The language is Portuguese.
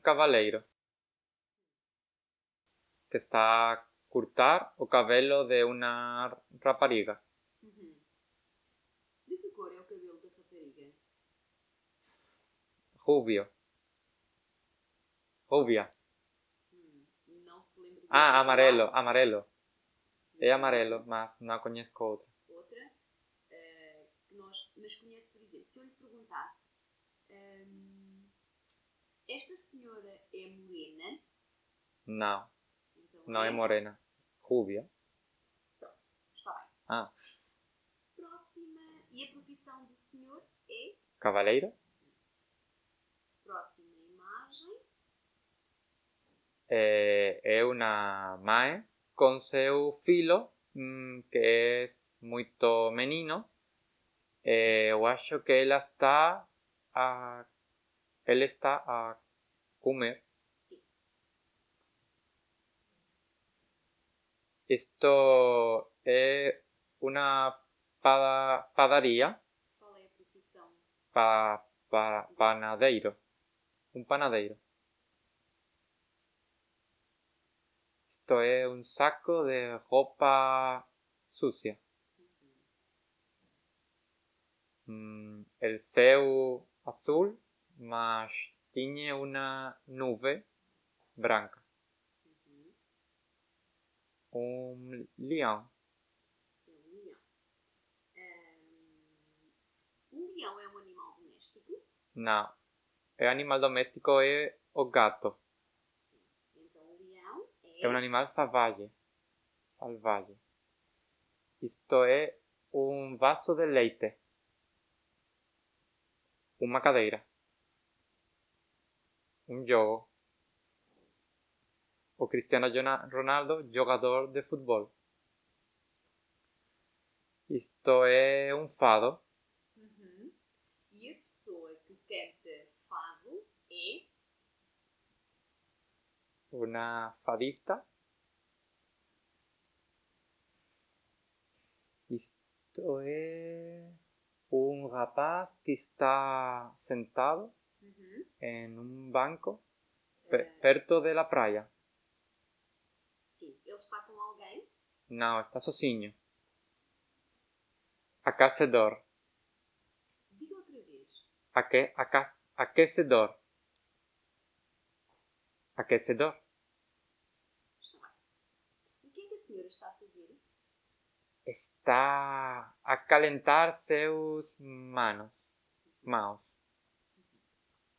cavaleiro que está a cortar o cabelo de uma rapariga. Uhum. De que cor é o cabelo da rapariga? Rubio. Rubia. Não se lembra de Ah, outra amarelo, palavra? amarelo. É Não. amarelo, mas não conheço outra. Outra, mas conhece, por exemplo, se eu lhe perguntasse, esta senhora é morena, Não, então não é morena. Rubia. Pronto, está bem. Ah, Próxima, e a profissão do senhor é? cavaleiro. Próxima imagem. É uma mãe com seu filho, que é muito menino. Eu acho que ele está a comer. Sim. Isto é uma padaria. Qual é a profissão? Panadeiro. Um panadeiro. Isto é um saco de roupa sucia. El céu azul, mas tinha uma nuvem branca. Um leão. É um leão. O leão é um animal doméstico? Não. O animal doméstico é o gato. Sim. Então o leão É um é. animal salvaje. Salvaje. Isto é um vaso de leite. Uma cadeira. Um jogo. O Cristiano Ronaldo, jogador de futebol. Isto é um fado. E a pessoa que canta fado é? Uma fadista. Isto é um rapaz que está sentado em um banco perto da praia. Sim. Ele está com alguém? Não, está sozinho. Aquecedor. Diga outra vez. Aquecedor. Aquecedor. Está bem. O que é que a senhora está a fazer? Está a calentar seus manos. Mãos.